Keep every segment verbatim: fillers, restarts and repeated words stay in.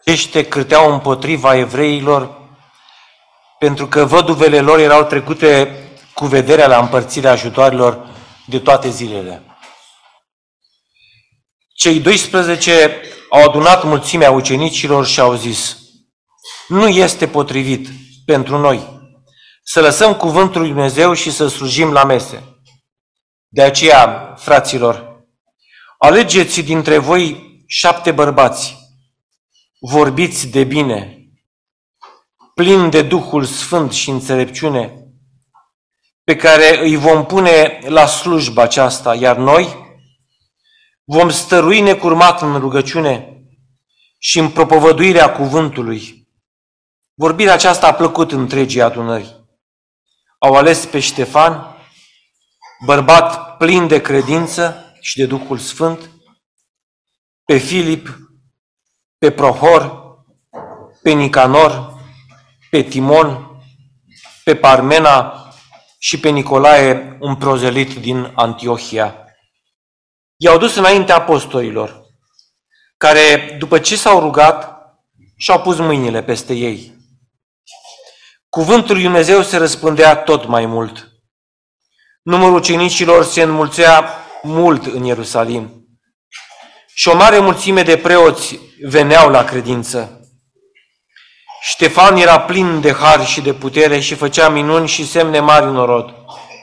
Aceștia cârteau împotriva evreilor pentru că văduvele lor erau trecute cu vederea la împărțirea ajutoarelor de toate zilele. Cei doisprezece au adunat mulțimea ucenicilor și au zis: nu este potrivit pentru noi să lăsăm cuvântul lui Dumnezeu și să slujim la mese. De aceea, fraților, alegeți dintre voi șapte bărbați, vorbiți de bine, plini de Duhul Sfânt și înțelepciune, pe care îi vom pune la slujba aceasta, iar noi vom stărui necurmat în rugăciune și în propovăduirea cuvântului. Vorbirea aceasta a plăcut întregii adunări. Au ales pe Ștefan, bărbat plin de credință și de Duhul Sfânt, pe Filip, pe Prohor, pe Nicanor, pe Timon, pe Parmena și pe Nicolae, un prozelit din Antiohia. I-au dus înaintea apostolilor, care, după ce s-au rugat, și-au pus mâinile peste ei. Cuvântul lui Dumnezeu se răspândea tot mai mult. Numărul ucenicilor se înmulțea mult în Ierusalim și o mare mulțime de preoți veneau la credință. Ștefan era plin de har și de putere și făcea minuni și semne mari în orod.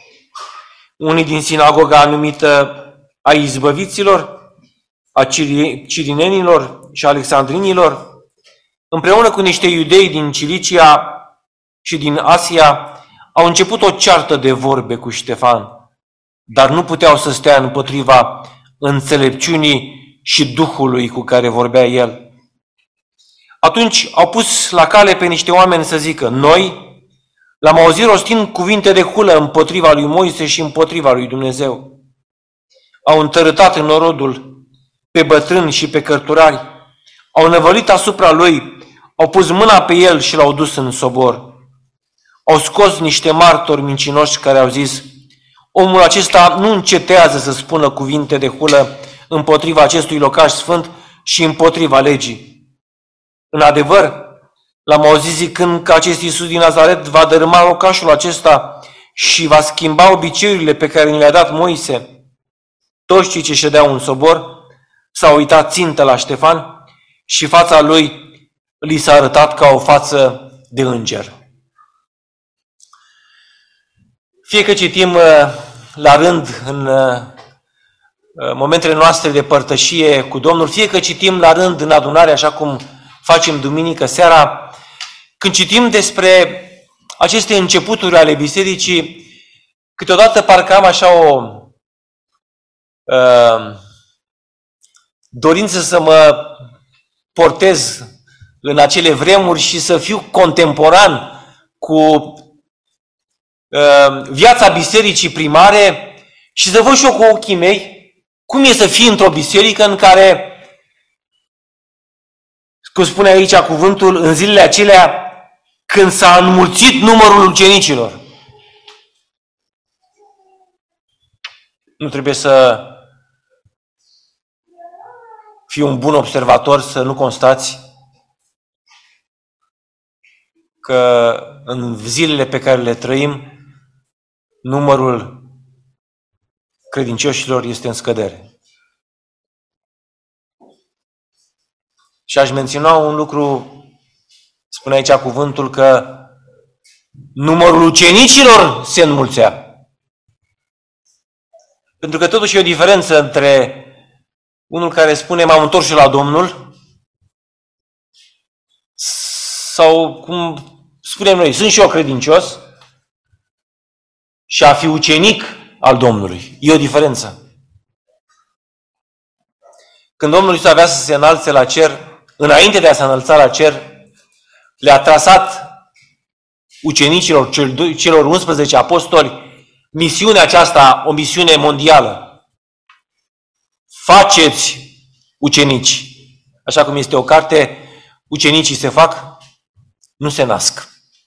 Unii din sinagoga numită a izbăviților, a cirinenilor și alexandrinilor, împreună cu niște iudei din Cilicia și din Asia, au început o ceartă de vorbe cu Ștefan, dar nu puteau să stea împotriva înțelepciunii și Duhului cu care vorbea el. Atunci au pus la cale pe niște oameni să zică: noi l-am auzit rostind cuvinte de hulă împotriva lui Moise și împotriva lui Dumnezeu. Au întărâtat în norodul pe bătrâni și pe cărturari, au năvălit asupra lui, au pus mâna pe el și l-au dus în sobor. Au scos niște martori mincinoși care au zis: omul acesta nu încetează să spună cuvinte de hulă împotriva acestui locaș sfânt și împotriva legii. În adevăr, l-am auzit zicând că acest Iisus din Nazaret va dărâma locașul acesta și va schimba obiceiurile pe care ni le-a dat Moise. Toți cei ce ședeau în sobor s-au uitat țintă la Ștefan și fața lui li s-a arătat ca o față de înger. Fie că citim la rând în momentele noastre de părtășie cu Domnul, fie că citim la rând în adunare, așa cum facem duminică seara, când citim despre aceste începuturi ale bisericii, câteodată parcă am așa o uh, dorință să mă portez în acele vremuri și să fiu contemporan cu uh, viața bisericii primare și să văd și eu cu ochii mei cum e să fii într-o biserică în care, cum spune aici cuvântul, în zilele acelea când s-a înmulțit numărul ucenicilor. Nu trebuie să fii un bun observator să nu constați că în zilele pe care le trăim, numărul credincioșilor este în scădere. Și aș menționa un lucru, spune aici cuvântul, că numărul ucenicilor se înmulțea. Pentru că totuși e o diferență între unul care spune m-am întors și la Domnul sau, cum spunem noi, sunt și eu credincios, și a fi ucenic al Domnului. E o diferență. Când Domnul Iisus avea să se înalțe la cer, înainte de a se înălța la cer, le-a trasat ucenicilor, celor unsprezece apostoli, misiunea aceasta, o misiune mondială. Faceți ucenici. Așa cum este o carte, ucenicii se fac, nu se nasc.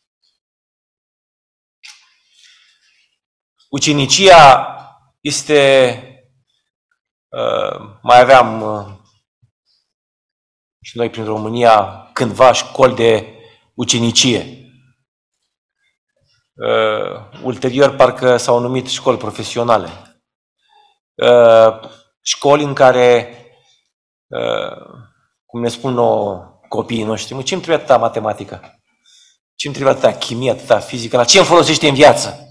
Ucenicia este, uh, mai aveam uh, și noi prin România cândva școli de ucenicie. Uh, ulterior parcă s-au numit școli profesionale. Uh, școli în care, uh, cum ne spun nouă copiii noștri, mă, ce-mi trebuie atâta matematică? Ce-mi trebuie atâta chimie, atâta fizică? La ce îmi folosește în viață?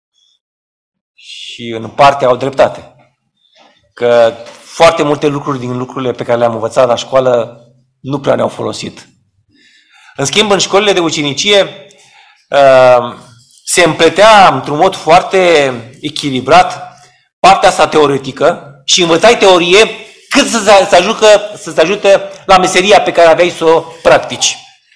Și în parte au dreptate. Că foarte multe lucruri din lucrurile pe care le-am învățat la școală nu prea ne-au folosit. În schimb, în școlile de ucenicie se împletea într-un mod foarte echilibrat partea asta teoretică și învățai teorie cât să-ți ajute, să-ți ajute la meseria pe care aveai să o practici.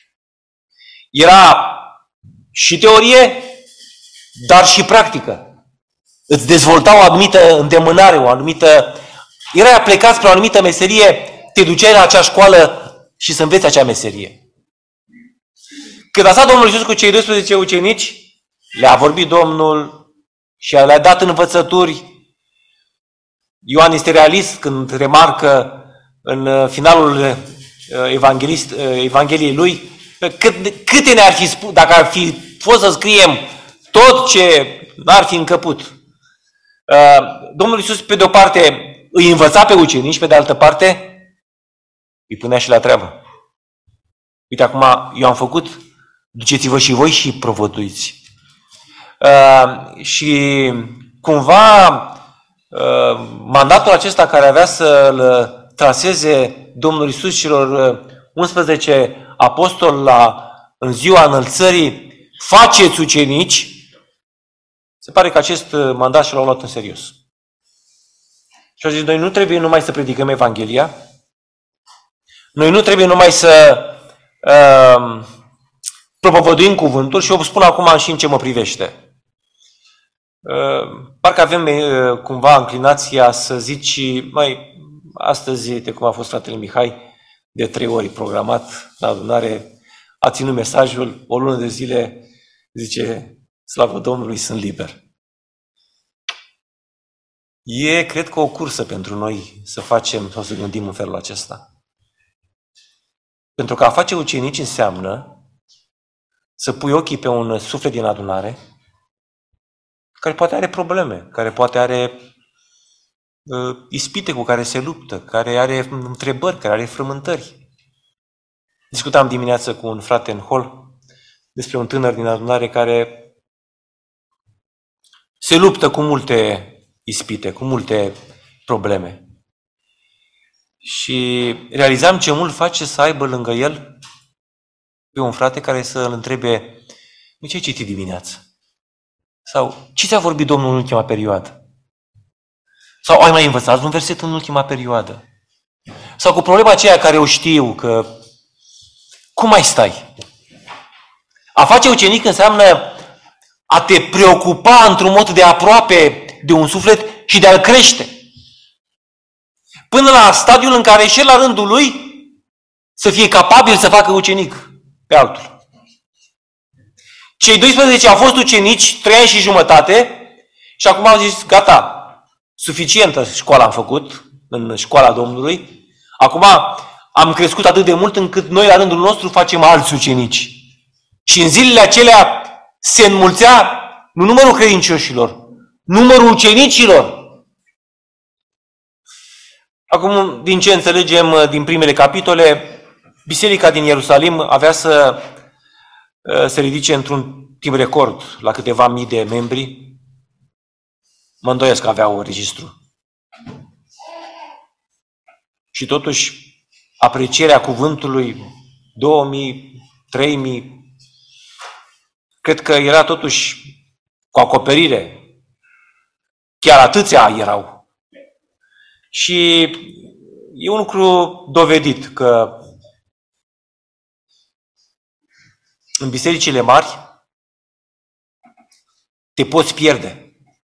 Era și teorie, dar și practică. Îți dezvolta o anumită îndemânare, o anumită... Erai plecat spre o anumită meserie, te duceai la acea școală și să înveți acea meserie. Când a stat Domnul Iisus cu cei doisprezece ucenici, le-a vorbit Domnul și le-a dat învățături. Ioan este realist când remarcă în finalul evanghelist, Evangheliei lui cât, câte ne-ar fi spus, dacă ar fi fost să scriem tot ce n-ar fi încăput. Domnul Iisus, pe de o parte, îi învăța pe ucenici, pe de altă parte, îi punea și la treabă. Uite, acum eu am făcut, duceți-vă și voi și provăduiți. Uh, și cumva uh, mandatul acesta care avea să-l traseze Domnul Iisus celor unsprezece apostoli la, în ziua înălțării, faceți ucenici, se pare că acest mandat și l-au luat în serios. Și au zis, noi nu trebuie numai să predicăm Evanghelia, noi nu trebuie numai să uh, propovăduim cuvântul și o spun acum și în ce mă privește. Uh, parcă avem uh, cumva înclinația să zici, mai astăzi, de cum a fost fratele Mihai, de trei ori programat la adunare, a ținut mesajul, o lună de zile, zice, slavă Domnului, sunt liber. E, cred că, o cursă pentru noi să facem sau să gândim în felul acesta. Pentru că a face ucenici înseamnă să pui ochii pe un suflet din adunare care poate are probleme, care poate are uh, ispite cu care se luptă, care are întrebări, care are frământări. Discutam dimineață cu un frate în hol despre un tânăr din adunare care se luptă cu multe ispite, cu multe probleme. Și realizam ce mult face să aibă lângă el pe un frate care să îl întrebe, ce ai citit dimineața? Sau ce ți-a vorbit Domnul în ultima perioadă? Sau ai mai învățat un verset în ultima perioadă? Sau cu problema aceea care o știu, că cum mai stai? A face ucenic înseamnă a te preocupa într-un mod de aproape de un suflet și de a-l crește. Până la stadiul în care și la rândul lui să fie capabil să facă ucenic pe altul. Cei doisprezece au fost ucenici trei ani și jumătate și acum au zis, gata, suficientă școală am făcut în școala Domnului. Acum am crescut atât de mult încât noi la rândul nostru facem alți ucenici. Și în zilele acelea se înmulțea nu numărul credincioșilor, numărul ucenicilor. Acum, din ce înțelegem din primele capitole, Biserica din Ierusalim avea să se ridice într-un timp record la câteva mii de membri. Mă îndoiesc că aveau un registru. Și totuși, aprecierea cuvântului două mii, trei mii, cred că era totuși cu acoperire. Chiar atâția erau. Și e un lucru dovedit că în bisericile mari te poți pierde.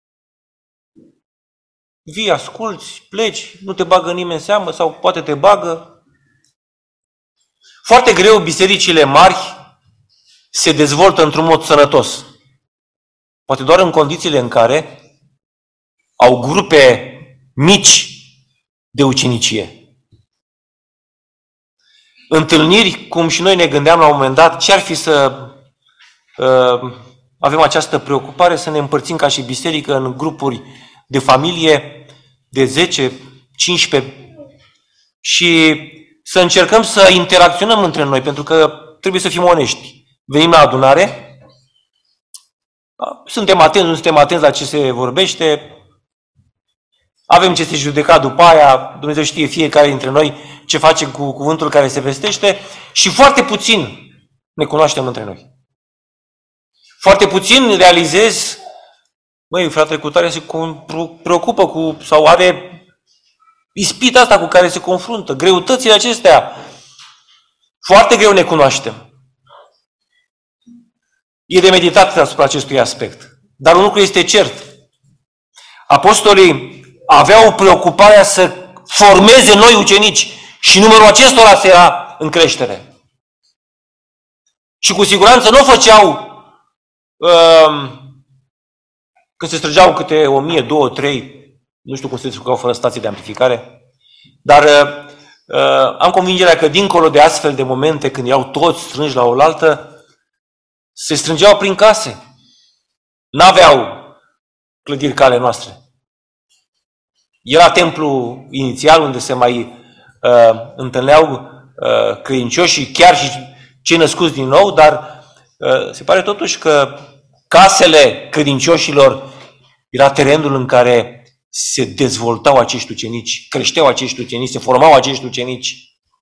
Vii, asculți, pleci, nu te bagă nimeni în seamă sau poate te bagă. Foarte greu bisericile mari se dezvoltă într-un mod sănătos. Poate doar în condițiile în care au grupe mici de ucenicie. întâlniri, cum și noi ne gândeam la un moment dat, ce ar fi să uh, avem această preocupare să ne împărțim ca și biserică în grupuri de familie de zece, cincisprezece și să încercăm să interacționăm între noi, pentru că trebuie să fim onești. Venim la adunare, suntem atenți, nu suntem atenți la ce se vorbește, avem ce se judeca după aia, Dumnezeu știe fiecare dintre noi ce face cu cuvântul care se vestește și foarte puțin ne cunoaștem între noi. Foarte puțin realizez, măi, fratele cutare se preocupă cu, sau are ispita asta cu care se confruntă, greutățile acestea. Foarte greu ne cunoaștem. E de meditat asupra acestui aspect. Dar un lucru este cert. Apostolii aveau preocuparea să formeze noi ucenici și numărul acestora se era în creștere. Și cu siguranță nu o făceau uh, când se străgeau câte o mie, două, trei, nu știu cum se descurcau fără stații de amplificare, dar uh, uh, am convingerea că dincolo de astfel de momente, când erau toți strânși la oaltă, se strângeau prin case. N-aveau clădiri ca ale noastre. Era templul inițial unde se mai uh, întâlneau uh, credincioșii, chiar și cei născuți din nou, dar uh, se pare totuși că casele credincioșilor era terenul în care se dezvoltau acești ucenici, creșteau acești ucenici, se formau acești ucenici.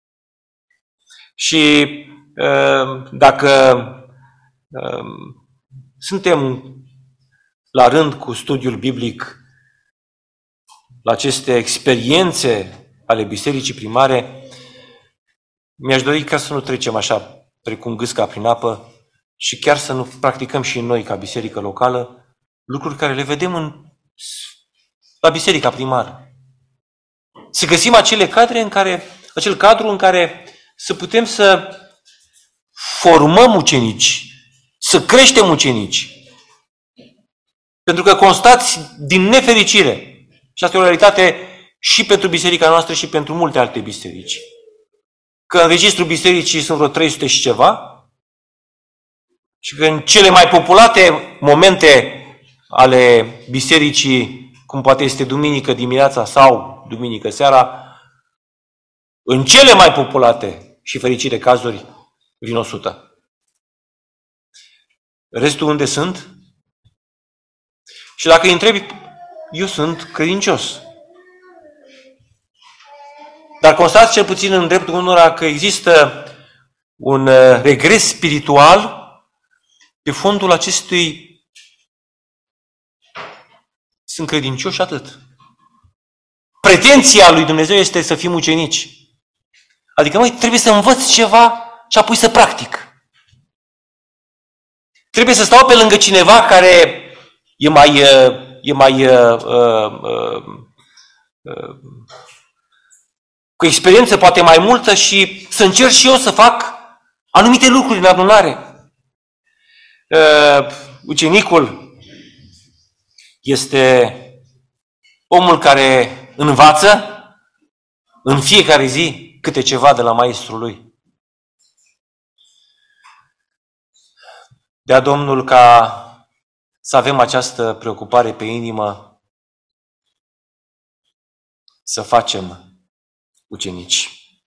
Și uh, dacă uh, suntem la rând cu studiul biblic, la aceste experiențe ale bisericii primare, mi-aș dori ca să nu trecem așa precum gâsca prin apă și chiar să nu practicăm și noi ca biserică locală lucruri care le vedem în, la biserica primară. Să găsim acele cadre în care, acel cadru în care să putem să formăm ucenici, să creștem ucenici. Pentru că constați din nefericire, și asta e o realitate și pentru biserica noastră și pentru multe alte biserici, că în registrul bisericii sunt vreo trei sute și ceva și că în cele mai populate momente ale bisericii, cum poate este duminică dimineața sau duminică seara, în cele mai populate și fericite cazuri vin o sută. Restul unde sunt? Și dacă îi întrebi, eu sunt credincios. Dar constați cel puțin în dreptul unora că există un regres spiritual pe fondul acestui sunt credincioși atât. Pretenția lui Dumnezeu este să fim ucenici. Adică, măi, trebuie să învăț ceva și apoi să practic. Trebuie să stau pe lângă cineva care e mai, e mai uh, uh, uh, uh, cu experiență poate mai multă și să încerc și eu să fac anumite lucruri în adunare. Uh, ucenicul este omul care învață în fiecare zi câte ceva de la maestrul lui. Dea Domnul ca să avem această preocupare pe inimă, să facem ucenici.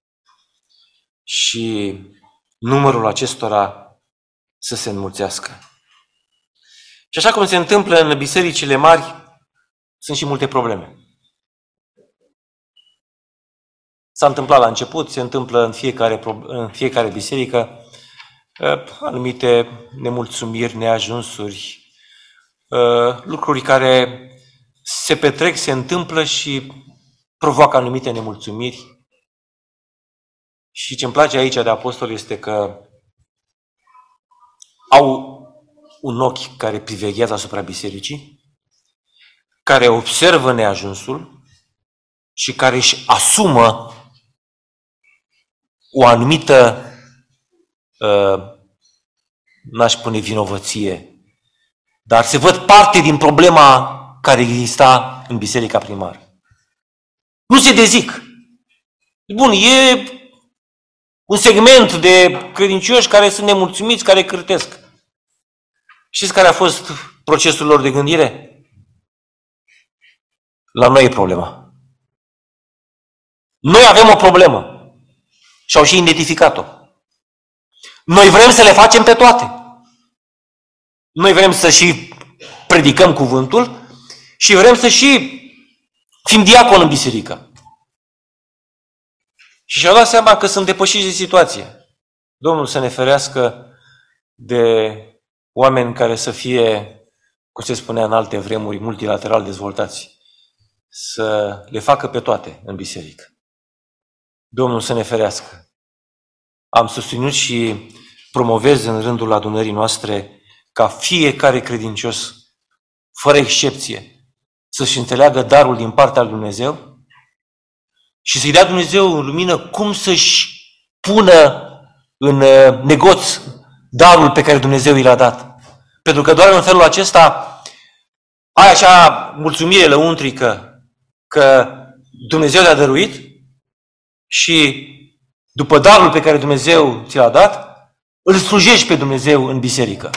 Și numărul acestora să se înmulțească. Și așa cum se întâmplă în bisericile mari, sunt și multe probleme. S-a întâmplat la început, se întâmplă în fiecare, în fiecare biserică, anumite nemulțumiri, neajunsuri, lucruri care se petrec, se întâmplă și provoacă anumite nemulțumiri. Și ce îmi place aici de apostol este că au un ochi care priveghează asupra bisericii, care observă neajunsul și care își asumă o anumită, uh, n-aș spune vinovăție, dar se văd parte din problema care exista în biserica primară. Nu se dezic. Bun, e un segment de credincioși care sunt nemulțumiți, care cârtesc. Știți care a fost procesul lor de gândire? La noi e problema. Noi avem o problemă și au și identificat-o. Noi vrem să le facem pe toate. Noi vrem să și predicăm cuvântul și vrem să și fim diaconi în biserică. Și și-au dat seama că sunt depășiți de situație. Domnul să ne ferească de oameni care să fie, cum se spunea în alte vremuri, multilateral dezvoltați. Să le facă pe toate în biserică. Domnul să ne ferească. Am susținut și promovez în rândul adunării noastre ca fiecare credincios, fără excepție, să-și înțeleagă darul din partea lui Dumnezeu și să-i dea Dumnezeu în lumină cum să-și pună în negoț darul pe care Dumnezeu i l-a dat. Pentru că doar în felul acesta ai așa mulțumire lăuntrică că Dumnezeu te-a dăruit și după darul pe care Dumnezeu ți l-a dat, îl slujești pe Dumnezeu în biserică.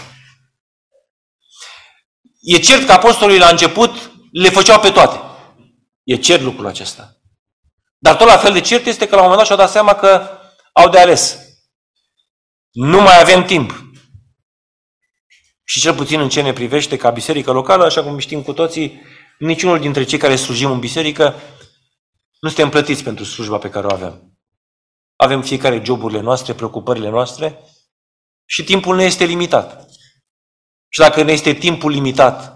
E cert că apostolii la început le făceau pe toate. E cert lucrul acesta. Dar tot la fel de cert este că la un moment dat și-au dat seama că au de ales. Nu mai avem timp. Și cel puțin în ce ne privește ca biserică locală, așa cum știm cu toții, niciunul dintre cei care slujim în biserică nu suntem plătiți pentru slujba pe care o avem. Avem fiecare joburile noastre, preocupările noastre și timpul ne este limitat. Și dacă ne este timpul limitat,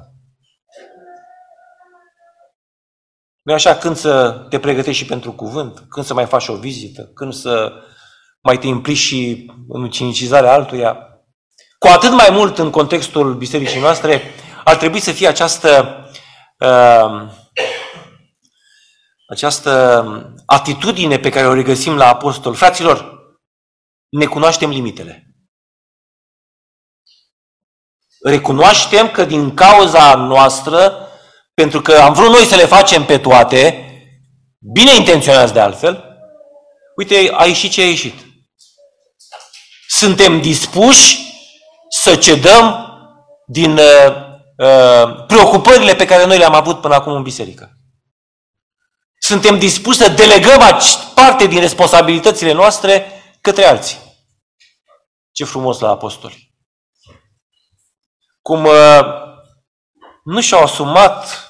nu așa, când să te pregătești și pentru cuvânt, când să mai faci o vizită, când să mai te implici și în ucenicizarea altuia, cu atât mai mult în contextul bisericii noastre, ar trebui să fie această uh, această atitudine pe care o regăsim la apostol. Fraților, ne cunoaștem limitele. Recunoaștem că din cauza noastră, pentru că am vrut noi să le facem pe toate, bine intenționați de altfel, uite, a ieșit ce a ieșit. Suntem dispuși să cedăm din uh, uh, preocupările pe care noi le-am avut până acum în biserică. Suntem dispuși să delegăm parte din responsabilitățile noastre către alții. Ce frumos la apostoli! Cum uh, nu și-au asumat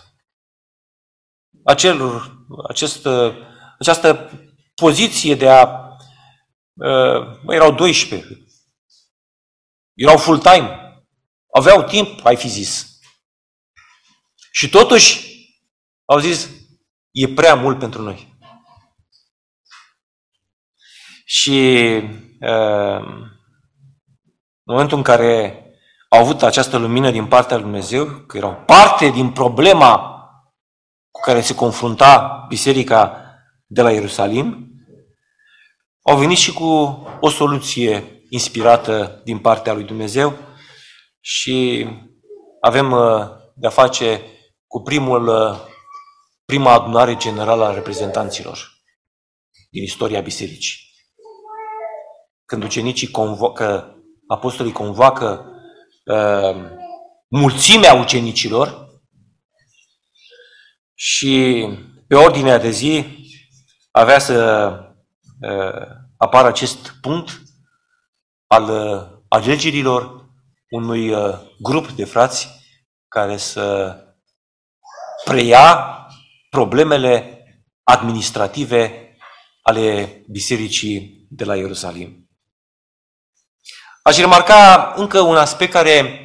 acel, acest, uh, această poziție de a... Uh, erau doisprezece. Erau full-time. Aveau timp, ai fi zis. Și totuși au zis, e prea mult pentru noi. Și uh, în momentul în care au avut această lumină din partea lui Dumnezeu, că erau parte din problema cu care se confrunta biserica de la Ierusalim, au venit și cu o soluție inspirată din partea lui Dumnezeu și avem uh, de-a face cu primul, uh, prima adunare generală a reprezentanților din istoria bisericii. Când ucenicii convoacă, apostolii convoacă uh, mulțimea ucenicilor și pe ordinea de zi avea să uh, apară acest punct al uh, alegerilor unui uh, grup de frați care să preia problemele administrative ale bisericii de la Ierusalim. Aș remarca încă un aspect care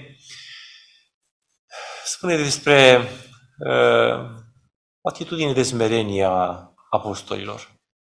spune despre uh, o atitudine de smerenie a apostolilor.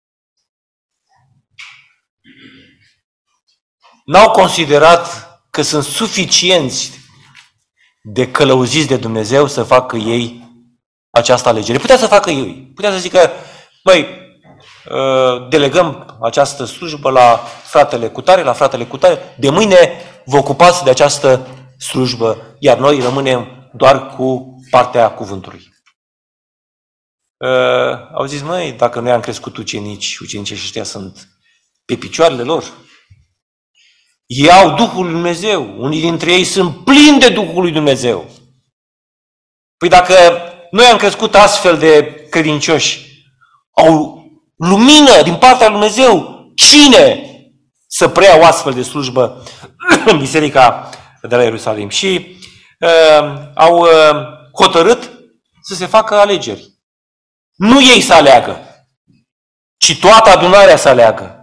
N-au considerat că sunt suficienți de călăuziți de Dumnezeu să facă ei această alegere. Putea să facă ei. Putea să zică, băi, delegăm această slujbă la fratele cutare, la fratele cutare, de mâine vă ocupați de această slujbă, iar noi rămânem doar cu partea cuvântului. Au zis, măi, dacă noi am crescut ucenici, ucenicii ăștia sunt pe picioarele lor. Ei au Duhul lui Dumnezeu. Unii dintre ei sunt plini de Duhul lui Dumnezeu. Păi dacă noi am crescut astfel de credincioși, au lumină din partea lui Dumnezeu, cine să preia o astfel de slujbă în biserica de la Ierusalim? Și uh, au uh, hotărât să se facă alegeri. Nu ei să aleagă, ci toată adunarea să aleagă.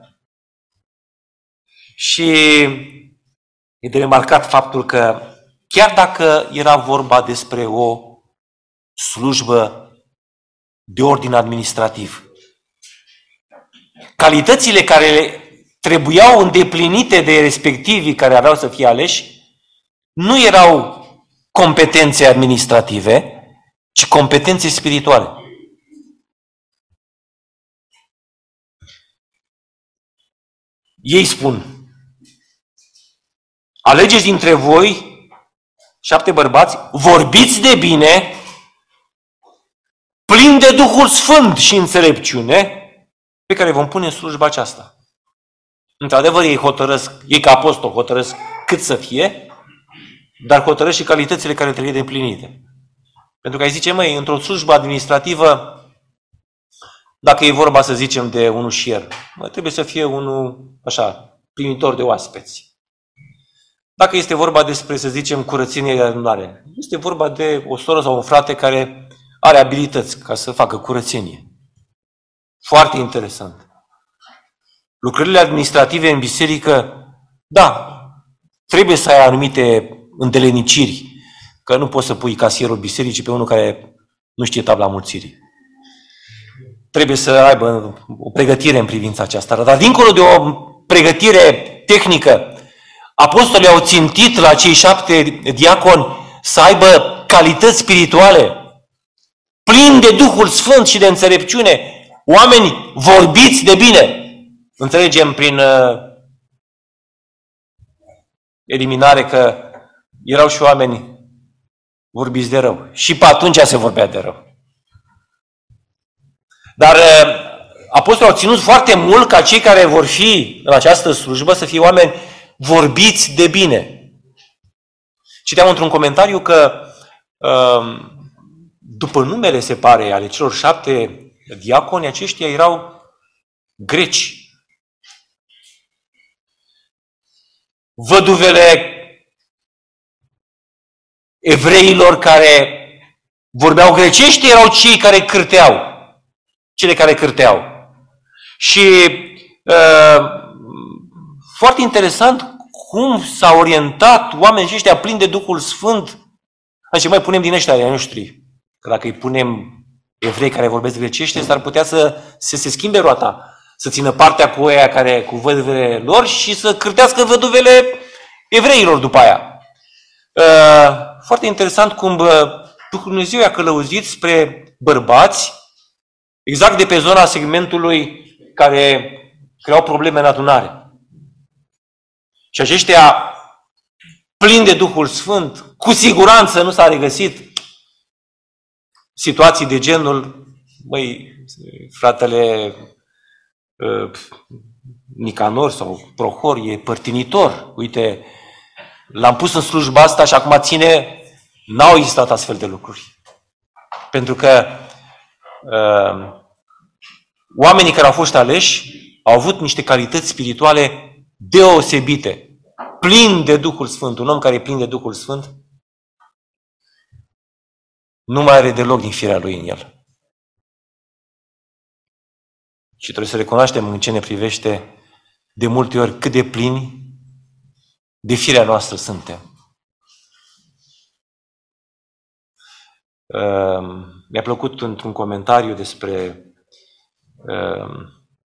Și e de remarcat faptul că chiar dacă era vorba despre o slujbă de ordin administrativ, calitățile care trebuiau îndeplinite de respectivii care aveau să fie aleși nu erau competențe administrative, ci competențe spirituale. Ei spun: alegeți dintre voi șapte bărbați, vorbiți de bine, plini de Duhul Sfânt și înțelepciune, pe care vom pune în slujba aceasta. Într-adevăr, ei hotărăsc, ei ca apostol hotărăsc cât să fie, dar hotărăsc și calitățile care trebuie îndeplinite. Pentru că ai zice, măi, într-o slujbă administrativă, dacă e vorba, să zicem, de un ușier, mă, trebuie să fie unul, așa, primitor de oaspeți. Dacă este vorba despre, să zicem, curățenie de adunare, este vorba de o soră sau un frate care are abilități ca să facă curățenie. Foarte interesant. Lucrările administrative în biserică, da, trebuie să ai anumite îndeleniciri, că nu poți să pui casierul bisericii pe unul care nu știe tabla mulțirii. Trebuie să aibă o pregătire în privința aceasta. Dar dincolo de o pregătire tehnică, apostolii au țintit la cei șapte diaconi să aibă calități spirituale, plini de Duhul Sfânt și de înțelepciune, oameni vorbiți de bine. Înțelegem prin uh, eliminare că erau și oameni vorbiți de rău. Și pe atunci se vorbea de rău. Dar uh, apostolii au ținut foarte mult ca cei care vor fi în această slujbă să fie oameni vorbiți de bine. Citeam într-un comentariu că uh, după numele, se pare, ale celor șapte diaconi, aceștia erau greci. Văduvele evreilor care vorbeau grecește erau cei care cârteau. Cele care cârteau. Și uh, foarte interesant cum s-au orientat oamenii aceștia plini de Duhul Sfânt. Așa, mai punem din ăștia ai noștri. Că dacă îi punem evrei care vorbesc grecește, s-ar putea să, să se schimbe roata. Să țină partea cu aia care, cu văduvele lor și să cârtească văduvele evreilor după aia. Uh, foarte interesant cum uh, Duhul Dumnezeu i-a călăuzit spre bărbați, exact de pe zona segmentului care creau probleme în adunare. Și aceștia plini de Duhul Sfânt, cu siguranță nu s-a regăsit situații de genul, măi, fratele uh, Nicanor sau Prohor e părtinitor. Uite, l-am pus în slujba asta și acum ține, n-au existat astfel de lucruri. Pentru că uh, oamenii care au fost aleși au avut niște calități spirituale deosebite. Plin de Duhul Sfânt. Un om care e plin de Duhul Sfânt nu mai are deloc din firea lui în el. Și trebuie să recunoaștem în ce ne privește de multe ori cât de plini de firea noastră suntem. Uh, mi-a plăcut într-un comentariu despre uh,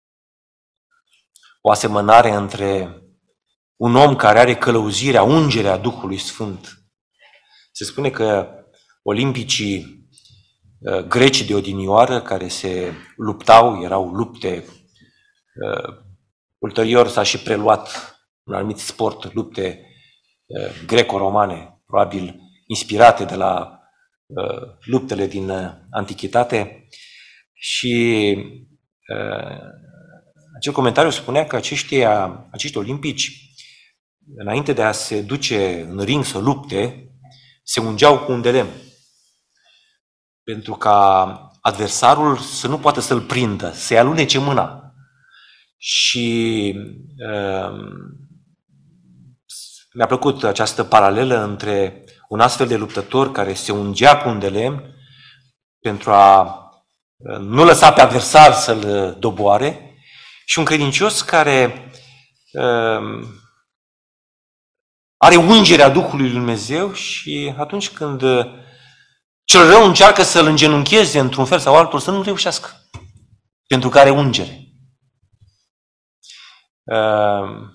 o asemănare între un om care are călăuzirea, ungerea Duhului Sfânt. Se spune că olimpicii uh, greci de odinioară care se luptau, erau lupte, uh, ulterior s-a și preluat un anumit sport, lupte uh, greco-romane, probabil inspirate de la uh, luptele din uh, antichitate. Și uh, acel comentariu spunea că aceștia, acești olimpici, înainte de a se duce în ring să lupte, se ungeau cu un de lemn. Pentru ca adversarul să nu poată să-l prindă, să-i alunece mâna. Și uh, mi-a plăcut această paralelă între un astfel de luptător care se ungea cu un de lemn pentru a nu lăsa pe adversar să-l doboare și un credincios care uh, are ungerea Duhului Lui Dumnezeu și atunci când cel rău încearcă să-l îngenuncheze într-un fel sau altul, să nu reușească, pentru că are ungere. Uh,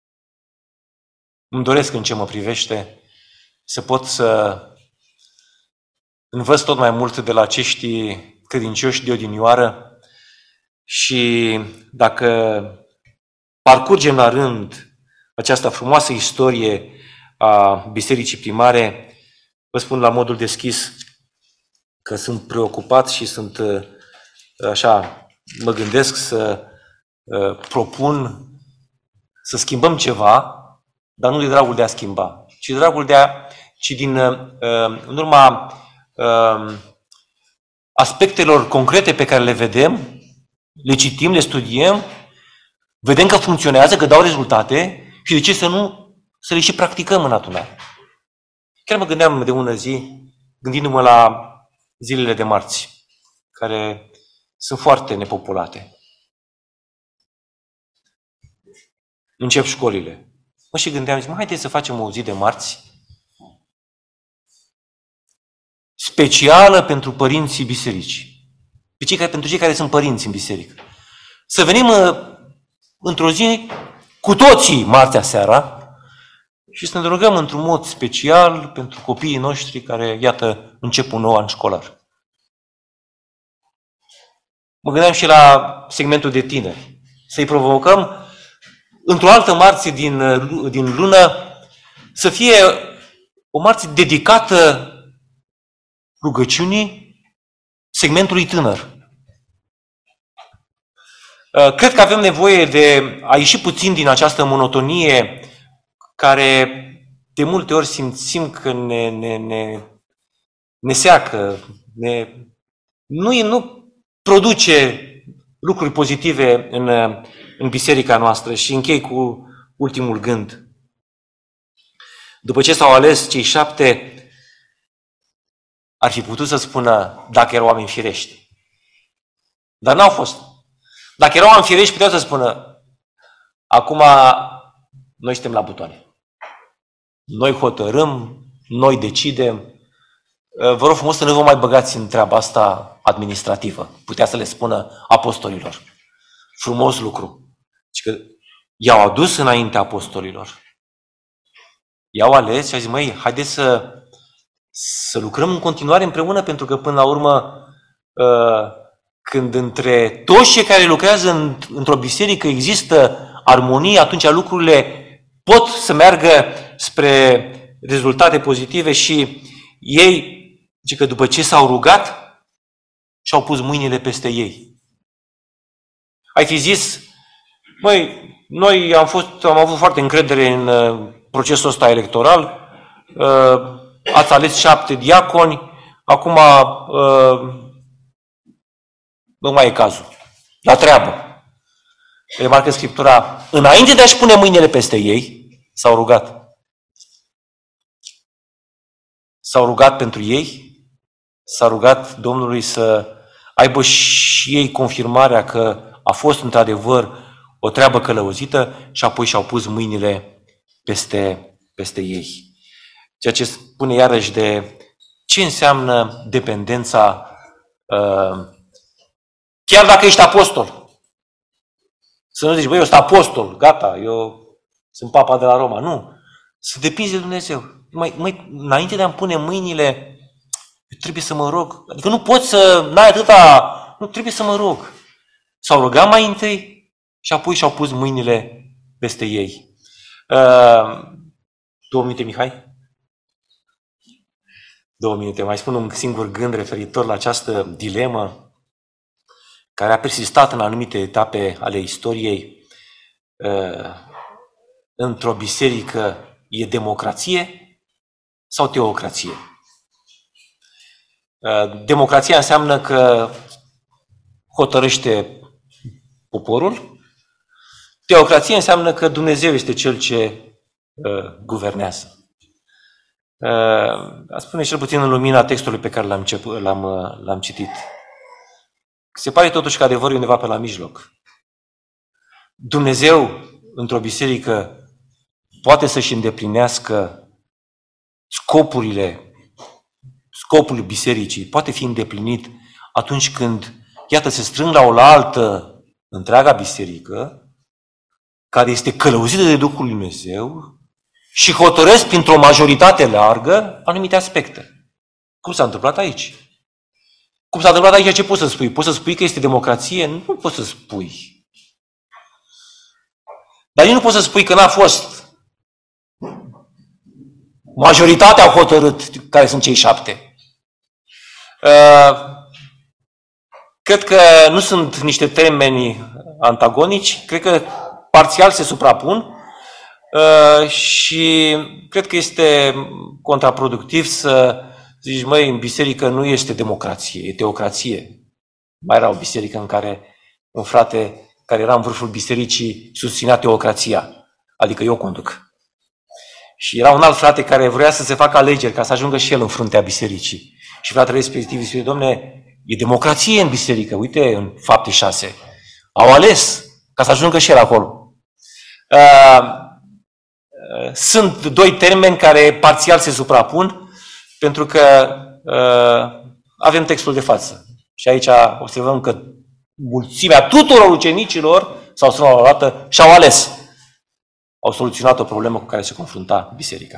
îmi doresc în ce mă privește să pot să învăț tot mai mult de la acești credincioși de odinioară și dacă parcurgem la rând această frumoasă istorie a Bisericii Primare, vă spun la modul deschis că sunt preocupat și sunt așa, mă gândesc să uh, propun să schimbăm ceva, dar nu de dragul de a schimba, ci de dragul de a, ci din uh, în urma uh, aspectelor concrete pe care le vedem, le citim, le studiem, vedem că funcționează, că dau rezultate și de ce să nu să le și practicăm în adunare. Chiar mă gândeam de ună zi, gândindu-mă la zilele de marți, care sunt foarte nepopulate. Încep școlile. Mă și gândeam, zic, mă, haideți să facem o zi de marți specială pentru părinții bisericii. Pe cei care, pentru cei care sunt părinți în biserică. Să venim uh, într-o zi cu toții marțea seara și să ne rugăm într-un mod special pentru copiii noștri care, iată, încep un nou an școlar. Mă gândeam și la segmentul de tineri. Să-i provocăm într-o altă marție din, din lună să fie o marție dedicată rugăciunii segmentului tânăr. Cred că avem nevoie de a ieși puțin din această monotonie care de multe ori simțim că ne, ne, ne, ne seacă, ne, nu, nu produce lucruri pozitive în, în biserica noastră. Și închei cu ultimul gând. După ce s-au ales cei șapte, ar fi putut să spună dacă erau oameni firești. Dar n-au fost. Dacă erau oameni firești, puteau să spună acum noi suntem la butoane. Noi hotărâm, noi decidem. Vă rog frumos să nu vă mai băgați în treaba asta administrativă. Putea să le spună apostolilor. Frumos lucru. Și că i-au adus înainte apostolilor. I-au ales și au zis, măi, haideți să, să lucrăm în continuare împreună, pentru că până la urmă, când între toți cei care lucrează în, într-o biserică există armonie, atunci lucrurile pot să meargă spre rezultate pozitive. Și ei, zice că după ce s-au rugat, și-au pus mâinile peste ei. Ai fi zis, măi, noi am, fost, am avut foarte încredere în uh, procesul ăsta electoral, uh, ați ales șapte diaconi, acum uh, nu mai e cazul. La treabă. Remarcă Scriptura, înainte de a-și pune mâinile peste ei, s-au rugat. S-au rugat pentru ei, s-a rugat Domnului să aibă și ei confirmarea că a fost într-adevăr o treabă călăuzită și apoi și-au pus mâinile peste, peste ei. Ceea ce spune iarăși de ce înseamnă dependența, uh, chiar dacă ești apostol. Să nu zici, băi, eu sunt apostol, gata, eu sunt papa de la Roma. Nu. Să depinzi de Dumnezeu. Mai, mai, înainte de a-mi pune mâinile, eu trebuie să mă rog. Adică nu pot să, n-ai atâta, nu trebuie să mă rog. S-au rugat mai întâi și apoi și-au pus mâinile peste ei. Uh, două minute, Mihai? Două minute. Mai spun un singur gând referitor la această dilemă care a persistat în anumite etape ale istoriei, într-o biserică e democrație sau teocrație? Democrația înseamnă că hotărăște poporul, teocrație înseamnă că Dumnezeu este Cel ce uh, guvernează. Uh, a spune cel puțin în lumina textului pe care l-am, l-am, l-am citit. Se pare totuși că adevărul e undeva pe la mijloc. Dumnezeu, într-o biserică, poate să-și îndeplinească scopurile, scopul bisericii, poate fi îndeplinit atunci când, iată, se strâng la oaltă întreaga biserică, care este călăuzită de Duhul Lui Dumnezeu și hotărăsc printr-o majoritate largă anumite aspecte. Cum s-a întâmplat aici? Cum s-a întâmplat aici, ce poți să spui? Poți să spui că este democrație? Nu poți să spui. Dar nici nu poți să spui că n-a fost. Majoritatea au hotărât care sunt cei șapte. Uh, cred că nu sunt niște termeni antagonici, cred că parțial se suprapun uh, și cred că este contraproductiv să zici, măi, în biserică nu este democrație, e teocrație. Mai era o biserică în care un frate care era în vârful bisericii susținea teocrația, adică eu conduc. Și era un alt frate care vrea să se facă alegeri ca să ajungă și el în fruntea bisericii. Și fratele respectiv îi spune, domne, e democrație în biserică, uite în Fapte șase. Au ales ca să ajungă și el acolo. Sunt doi termeni care parțial se suprapun, pentru că avem textul de față. Și aici observăm că mulțimea tuturor ucenicilor s-au strâns la o dată și au ales. Au soluționat o problemă cu care se confrunta biserica.